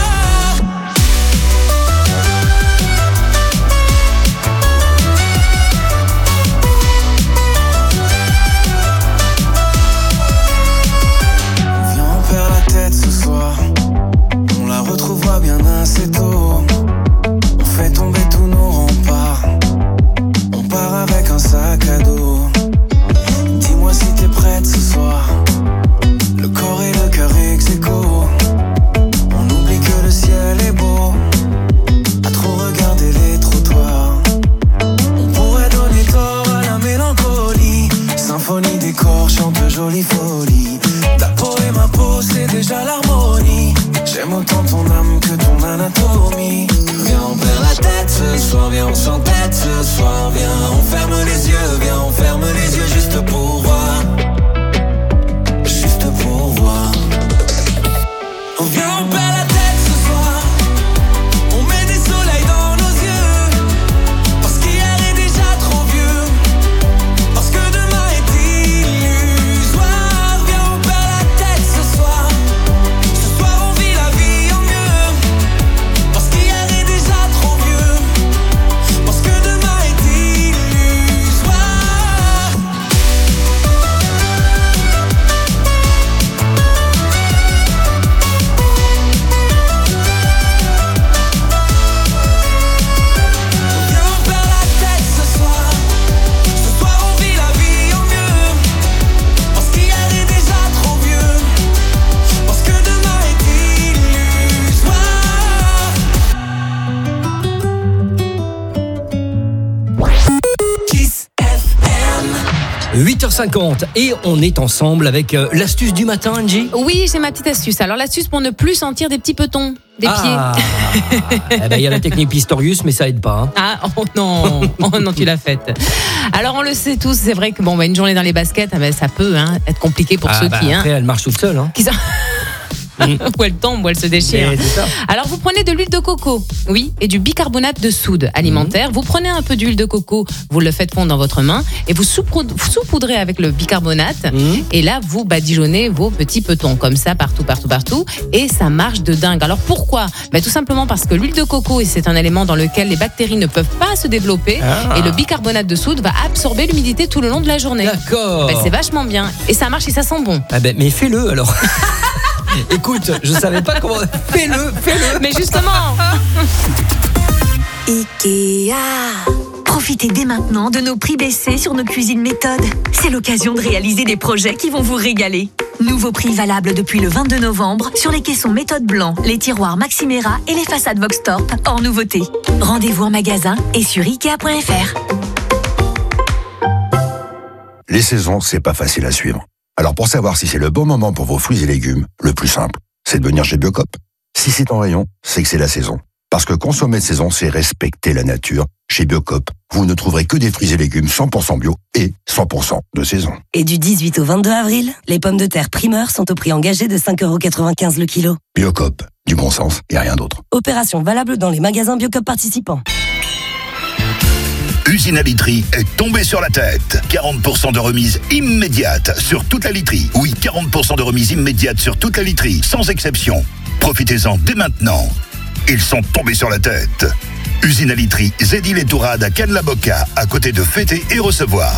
Viens, on perd la tête ce soir. On la retrouvera bien assez tôt. On fait tomber tous nos remparts. On part avec un sac à dos. Dis-moi si t'es prête ce soir. Le corps et le cœur ex aequo. On oublie que le ciel est beau, à trop regarder les trottoirs. On pourrait donner tort à la mélancolie. Symphonie des corps chante jolie folie. Ta peau et ma peau, c'est déjà l'harmonie. J'aime autant ton âme que ton anatomie. Viens, on perd la tête ce soir. Viens, on s'entête ce soir. Viens, on ferme les yeux. Viens, on ferme les yeux juste pour voir. Juste pour voir. On vient, on perd la tête ce soir. On met des soleils dans nos yeux, parce qu'hier est déjà trop vieux, parce que demain est illusoire. Viens, on perd la tête ce soir. Ce soir on vit la vie en mieux, parce qu'hier est déjà trop vieux, parce que demain est illusoire. Viens, on perd la tête ce soir. Ce soir on vit la vie en mieux, parce qu'hier est déjà trop vieux, parce que demain est illusoire. Kiss F M. huit heures cinquante et on est ensemble avec euh, l'astuce du matin, Angie. Oui, j'ai ma petite astuce. Alors l'astuce pour ne plus sentir des petits petons des Ah. pieds. Eh ben, il y a la technique Pistorius, mais ça aide pas. Hein. Ah oh non, oh non, tu l'as faite. Alors on le sait tous, c'est vrai que bon, bah, une journée dans les baskets, ah, bah, ça peut hein, être compliqué pour Ah, ceux bah, qui, hein, après, elle marche toute seule. Hein. qui sont- où elle tombe, où elle se déchire. Mais c'est ça. Alors vous prenez de l'huile de coco, oui, et du bicarbonate de soude alimentaire. Vous prenez un peu d'huile de coco, vous le faites fondre dans votre main et vous saupoud- vous saupoudrez avec le bicarbonate. Et là, vous badigeonnez vos petits petons comme ça partout, partout, partout, et ça marche de dingue. Alors pourquoi ? Ben, tout simplement parce que l'huile de coco, c'est un élément dans lequel les bactéries ne peuvent pas se développer, Ah. et le bicarbonate de soude va absorber l'humidité tout le long de la journée. D'accord. Ben, c'est vachement bien, et ça marche et ça sent bon. Ah ben, mais fais-le alors. Écoute, je savais pas comment. Fais-le, fais-le. Mais justement. Ikea. Profitez dès maintenant de nos prix baissés sur nos cuisines méthodes. C'est l'occasion de réaliser des projets qui vont vous régaler. Nouveaux prix valables depuis le vingt-deux novembre sur les caissons méthode blanc, les tiroirs Maximera et les façades Voxtorp hors nouveauté. Rendez-vous en magasin et sur ikea point f r. Les saisons, c'est pas facile à suivre. Alors pour savoir si c'est le bon moment pour vos fruits et légumes, le plus simple, c'est de venir chez Biocop. Si c'est en rayon, c'est que c'est la saison. Parce que consommer de saison, c'est respecter la nature. Chez Biocop, vous ne trouverez que des fruits et légumes cent pour cent bio et cent pour cent de saison. Et du dix-huit au vingt-deux avril, les pommes de terre primeurs sont au prix engagé de cinq euros quatre-vingt-quinze le kilo. Biocop, du bon sens et rien d'autre. Opération valable dans les magasins Biocop participants. Usine à literie est tombée sur la tête. quarante pour cent de remise immédiate sur toute la literie. Oui, quarante pour cent de remise immédiate sur toute la literie, sans exception. Profitez-en dès maintenant. Ils sont tombés sur la tête. Usine à literie, Zédil et Tourade à Cannes-la-Boca, à côté de Fêter et Recevoir.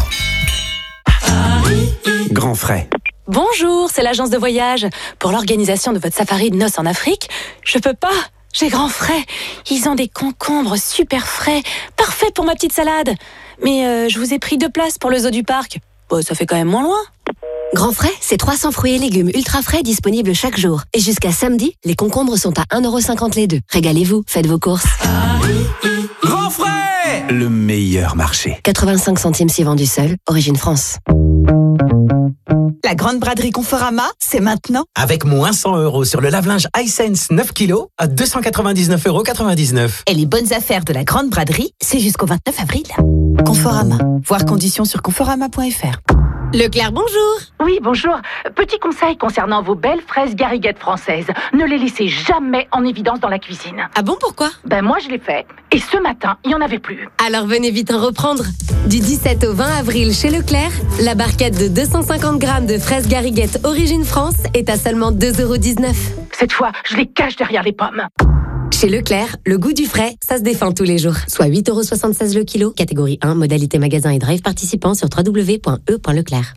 Grand frais. Bonjour, c'est l'agence de voyage. Pour l'organisation de votre safari de noces en Afrique, je peux pas. J'ai grand frais. Ils ont des concombres super frais, parfaits pour ma petite salade. Mais euh, je vous ai pris deux places pour le zoo du parc. Bon, ça fait quand même moins loin. Grand Frais, c'est trois cents fruits et légumes ultra frais disponibles chaque jour. Et jusqu'à samedi, les concombres sont à un euro cinquante les deux. Régalez-vous, faites vos courses. Grand Frais, le meilleur marché. quatre-vingt-cinq centimes si vendu seul, origine France. La grande braderie Conforama, c'est maintenant. Avec moins cent euros sur le lave-linge Hisense neuf kilos à deux cent quatre-vingt-dix-neuf euros quatre-vingt-dix-neuf. Et les bonnes affaires de la grande braderie, c'est jusqu'au vingt-neuf avril. Conforama. Voir conditions sur conforama point f r. Leclerc, bonjour. Oui, bonjour. Petit conseil concernant vos belles fraises gariguettes françaises. Ne les laissez jamais en évidence dans la cuisine. Ah bon, pourquoi? Ben moi, je l'ai fait. Et ce matin, il n'y en avait plus. Alors venez vite en reprendre. Du dix-sept au vingt avril chez Leclerc, la barquette de deux cent cinquante grammes de fraises gariguettes Origine France est à seulement deux euros dix-neuf. Cette fois, je les cache derrière les pommes. Chez Leclerc, le goût du frais, ça se défend tous les jours. Soit huit euros soixante-seize le kilo, catégorie un, modalité magasin et drive participant sur w w w point e point leclerc.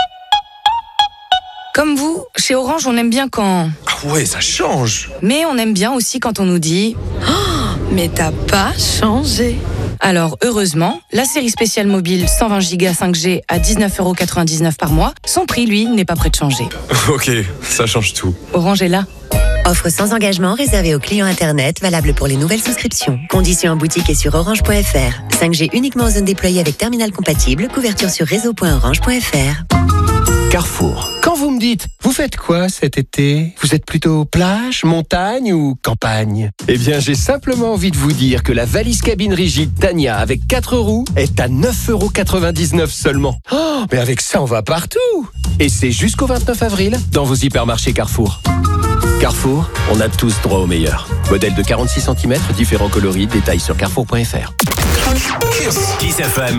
Comme vous, chez Orange, on aime bien quand... Ah ouais, ça change. Mais on aime bien aussi quand on nous dit... Oh, mais t'as pas changé. Alors, heureusement, la série spéciale mobile cent vingt giga cinq G à dix-neuf euros quatre-vingt-dix-neuf par mois, son prix, lui, n'est pas prêt de changer. Ok, ça change tout. Orange est là. Offre sans engagement réservée aux clients Internet, valable pour les nouvelles souscriptions. Conditions en boutique et sur orange point f r. cinq G uniquement en zone déployée avec terminal compatible. Couverture sur réseau point orange point f r. Carrefour. Quand vous me dites, vous faites quoi cet été? Vous êtes plutôt plage, montagne ou campagne? Eh bien, j'ai simplement envie de vous dire que la valise cabine rigide Tania avec quatre roues est à neuf euros quatre-vingt-dix-neuf seulement. Oh, mais avec ça, on va partout! Et c'est jusqu'au vingt-neuf avril dans vos hypermarchés Carrefour. Carrefour, on a tous droit au meilleur. Modèle de quarante-six centimètres, différents coloris, détails sur carrefour point f r. Kiss F M.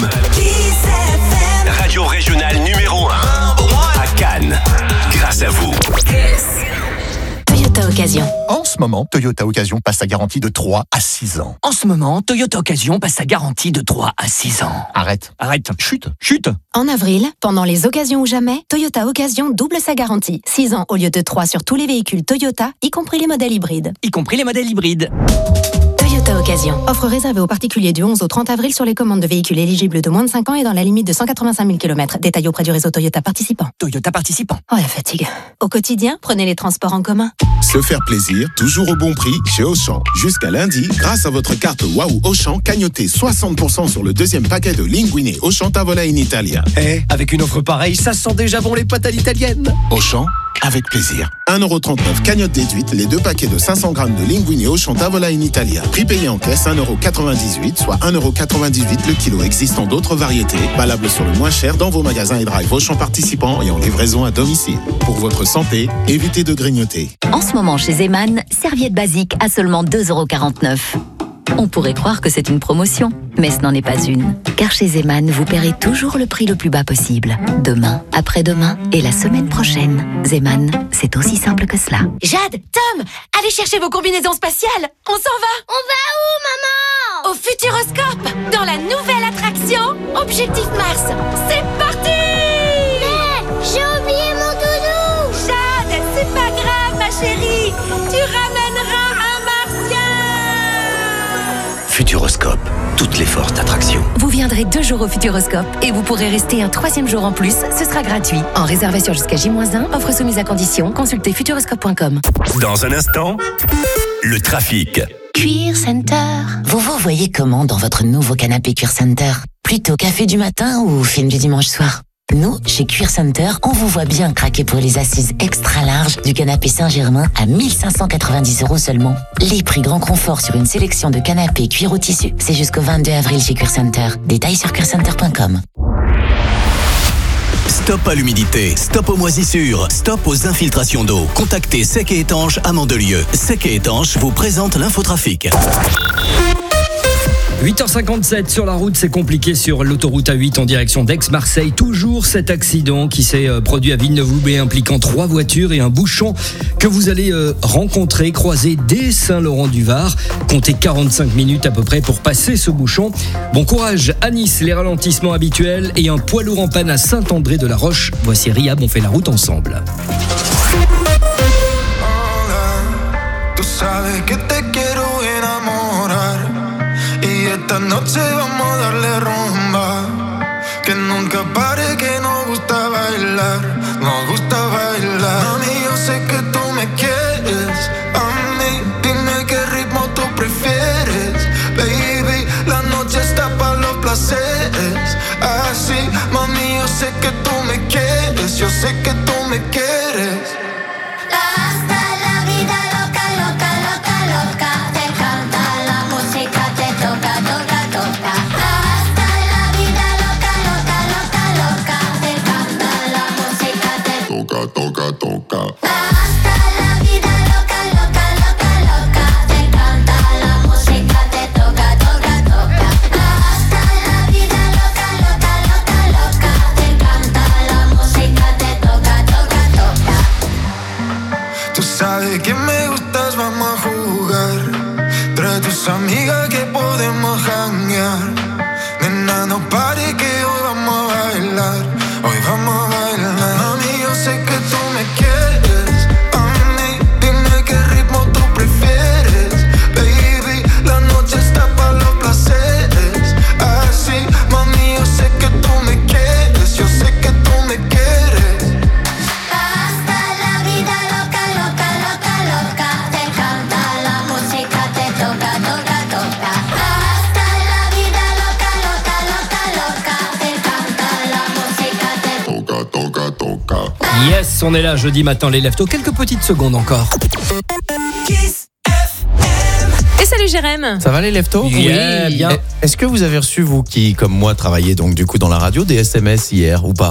Radio régionale numéro un. À Cannes. Grâce à vous. Toyota Occasion. En ce moment, Toyota Occasion passe sa garantie de trois à six ans. En ce moment, Toyota Occasion passe sa garantie de trois à six ans. Arrête. Arrête. Chute. Chute. En avril, pendant les occasions ou jamais, Toyota Occasion double sa garantie. six ans au lieu de trois sur tous les véhicules Toyota, y compris les modèles hybrides. Y compris les modèles hybrides. Toyota Occasion. Offre réservée aux particuliers du onze au trente avril sur les commandes de véhicules éligibles de moins de cinq ans et dans la limite de cent quatre-vingt-cinq mille kilomètres. Détail auprès du réseau Toyota participant. Toyota participant. Oh la fatigue. Au quotidien, prenez les transports en commun. Se faire plaisir, toujours au bon prix chez Auchan. Jusqu'à lundi, grâce à votre carte Waouh Auchan, cagnotez soixante pour cent sur le deuxième paquet de Linguine Auchan Tavola in Italia. Eh, avec une offre pareille, ça sent déjà bon les pâtes à l'italienne. Auchan, avec plaisir. un euro trente-neuf cagnotte déduite, les deux paquets de cinq cents grammes de Linguine Auchan Tavola in Italia. Prix payé en caisse, un euro quatre-vingt-dix-huit, soit un euro quatre-vingt-dix-huit le kilo. Existant d'autres variétés, valables sur le moins cher dans vos magasins et drive Auchan participants et en livraison à domicile. Pour votre santé, évitez de grignoter. En ce moment chez Zeman, serviette basique à seulement deux euros quarante-neuf. On pourrait croire que c'est une promotion, mais ce n'en est pas une. Car chez Zeman, vous paierez toujours le prix le plus bas possible. Demain, après-demain et la semaine prochaine. Zeman, c'est aussi simple que cela. Jade, Tom, allez chercher vos combinaisons spatiales. On s'en va. On va où, maman? Au Futuroscope, dans la nouvelle attraction Objectif Mars. C'est parti! Mais j'ai oublié mon doudou. Jade, c'est pas grave, ma chérie. Tu ramèneras un martien. Futuroscope, toutes les forces d'attraction. Vous viendrez deux jours au Futuroscope et vous pourrez rester un troisième jour en plus. Ce sera gratuit. En réservation jusqu'à J moins un, offre soumise à condition. Consultez futuroscope point com. Dans un instant, le trafic. Cuir Center. Vous vous voyez comment dans votre nouveau canapé Cuir Center? Plutôt café du matin ou film du dimanche soir? Nous, chez Cuir Center, on vous voit bien craquer pour les assises extra larges du canapé Saint-Germain à mille cinq cent quatre-vingt-dix euros seulement. Les prix grand confort sur une sélection de canapés cuir au tissu, c'est jusqu'au vingt-deux avril chez Cuir Center. Détails sur cuir center point com. Stop à l'humidité, stop aux moisissures, stop aux infiltrations d'eau. Contactez Sec et Étanche à Mandelieu. Sec et Étanche vous présente l'infotrafic. huit heures cinquante-sept sur la route, c'est compliqué sur l'autoroute A huit en direction d'Aix-Marseille. Toujours cet accident qui s'est produit à Villeneuve-Loubet impliquant trois voitures et un bouchon que vous allez rencontrer, croiser dès Saint-Laurent-du-Var. Comptez quarante-cinq minutes à peu près pour passer ce bouchon. Bon courage à Nice, les ralentissements habituels et un poids lourd en panne à Saint-André-de-la-Roche. Voici Riab, on fait la route ensemble. Esta noche vamos a darle rumba, que nunca pare, que nos gusta bailar, nos gusta bailar. Mami, yo sé que tú me quieres, a mí, dime qué ritmo tú prefieres. Baby, la noche está para los placeres, así, mami, yo sé que tú me quieres, yo sé que tú me quieres. Hasta la vida loca, loca, loca, loca. Te canta la música, te toca, toca, toca. Hasta la vida loca, loca, loca, loca. Te canta la música, te toca, toca, toca. Hasta la vida loca, loca, loca, loca. Te canta la música, te toca, toca, toca. Hasta la vida loca, loca, loca, loca. Te canta la música, te toca, toca, toca. Tú sabes que me gustas, vamos a jugar. Trae tus amigas que podemos janguear. Nena, no pare que hoy vamos a bailar. Hoy vamos a bailar. Mami, yo sé que tú me quieres. A mí, dime qué ritmo tú prefieres. Baby, la noche está para los placeres. Así, mami, yo sé que tú me quieres. Yo sé que tú me quieres. Hasta la vida loca, loca, loca, loca. Te canta la música, te toca, toca, toca. Hasta la vida loca, loca, loca, loca. Te canta la música, te toca, toca, toca. Yes, on est là jeudi matin, les leftos. Quelques petites secondes encore. Et salut Jérém. Ça va les leftos? Yeah, bien. Est-ce que vous avez reçu, vous qui, comme moi, travaillez donc du coup dans la radio, des S M S hier ou pas?